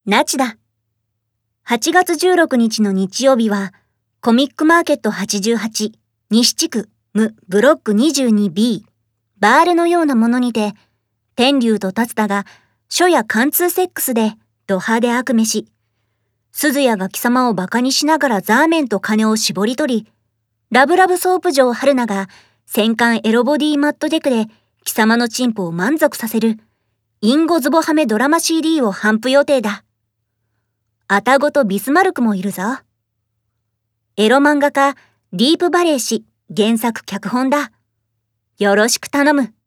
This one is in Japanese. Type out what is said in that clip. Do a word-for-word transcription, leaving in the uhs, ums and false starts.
ナチだ。はちがつじゅうろくにちの日曜日は、コミックマーケットはちじゅうはち、西地区、無、ブロック にじゅうにビー、バールのようなものにて、天竜と達田が、書や貫通セックスで、ド派で悪めし、鈴谷が貴様を馬鹿にしながらザーメンと金を絞り取り、ラブラブソープ嬢春菜が、戦艦エロボディマットデクで、貴様のチンポを満足させる、インゴズボハメドラマ シーディー を頒布予定だ。アタゴとビスマルクもいるぞ。エロ漫画家、ディープバレー氏、原作脚本だ。よろしく頼む。